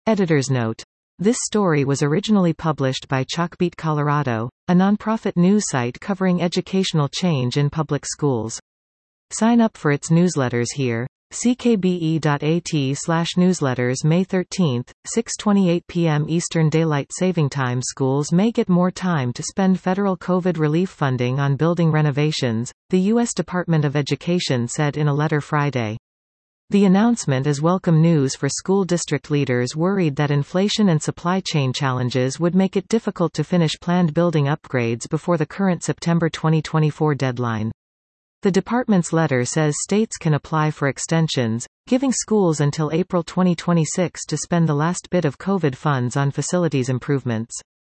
Editor's note. This story was originally published by Chalkbeat Colorado, a nonprofit news site covering educational change in public schools. Sign up for its newsletters here. ckbe.at/newsletters. May 13, 6:28 p.m. Eastern Daylight Saving Time. Schools may get more time to spend federal COVID relief funding on building renovations, the U.S. Department of Education said in a letter Friday. The announcement is welcome news for school district leaders worried that inflation and supply chain challenges would make it difficult to finish planned building upgrades before the current September 2024 deadline. The department's letter says states can apply for extensions, giving schools until April 2026 to spend the last bit of COVID funds on facilities improvements.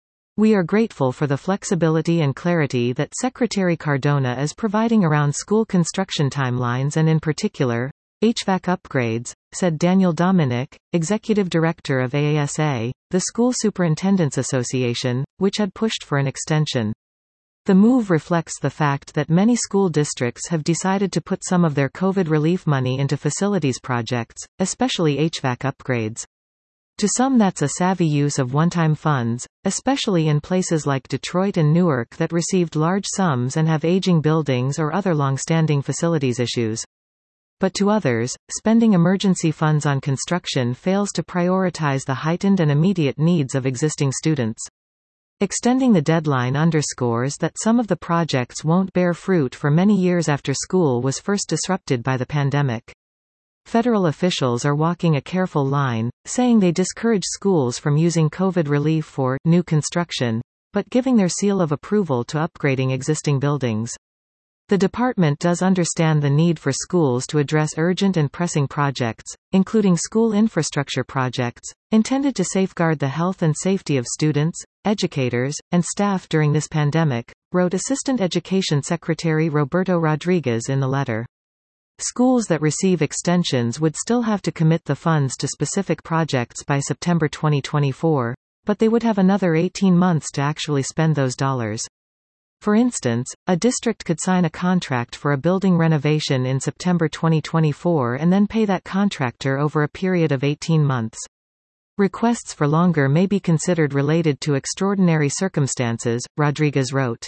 We are grateful for the flexibility and clarity that Secretary Cardona is providing around school construction timelines and in particular, HVAC upgrades, said Daniel Dominic, Executive Director of AASA, the School Superintendents Association, which had pushed for an extension. The move reflects the fact that many school districts have decided to put some of their COVID relief money into facilities projects, especially HVAC upgrades. To some, that's a savvy use of one-time funds, especially in places like Detroit and Newark that received large sums and have aging buildings or other long-standing facilities issues. But to others, spending emergency funds on construction fails to prioritize the heightened and immediate needs of existing students. Extending the deadline underscores that some of the projects won't bear fruit for many years after school was first disrupted by the pandemic. Federal officials are walking a careful line, saying they discourage schools from using COVID relief for new construction, but giving their seal of approval to upgrading existing buildings. The department does understand the need for schools to address urgent and pressing projects, including school infrastructure projects, intended to safeguard the health and safety of students, educators, and staff during this pandemic, wrote Assistant Education Secretary Roberto Rodriguez in the letter. Schools that receive extensions would still have to commit the funds to specific projects by September 2024, but they would have another 18 months to actually spend those dollars. For instance, a district could sign a contract for a building renovation in September 2024 and then pay that contractor over a period of 18 months. Requests for longer may be considered related to extraordinary circumstances, Rodriguez wrote.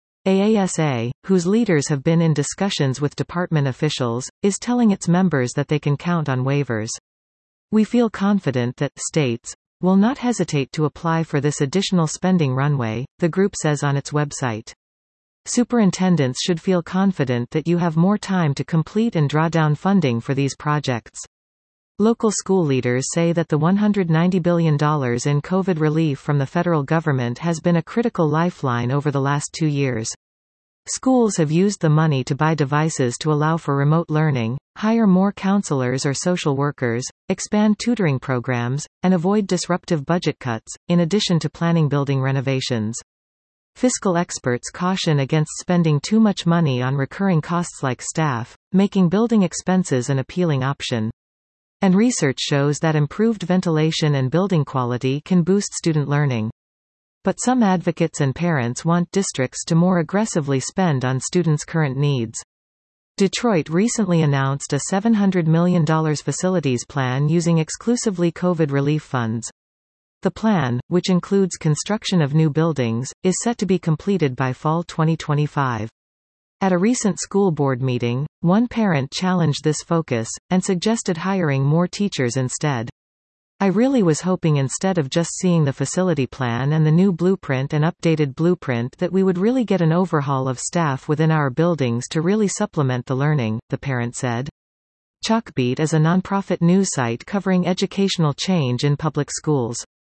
AASA, whose leaders have been in discussions with department officials, is telling its members that they can count on waivers. We feel confident that states will not hesitate to apply for this additional spending runway, the group says on its website. Superintendents should feel confident that you have more time to complete and draw down funding for these projects. Local school leaders say that the $190 billion in COVID relief from the federal government has been a critical lifeline over the last 2 years. Schools have used the money to buy devices to allow for remote learning, hire more counselors or social workers, expand tutoring programs, and avoid disruptive budget cuts, in addition to planning building renovations. Fiscal experts caution against spending too much money on recurring costs like staff, making building expenses an appealing option. And research shows that improved ventilation and building quality can boost student learning. But some advocates and parents want districts to more aggressively spend on students' current needs. Detroit recently announced a $700 million facilities plan using exclusively COVID relief funds. The plan, which includes construction of new buildings, is set to be completed by fall 2025. At a recent school board meeting, one parent challenged this focus, and suggested hiring more teachers instead. I really was hoping instead of just seeing the facility plan and the new blueprint and updated blueprint that we would really get an overhaul of staff within our buildings to really supplement the learning, the parent said. Chalkbeat is a nonprofit news site covering educational change in public schools.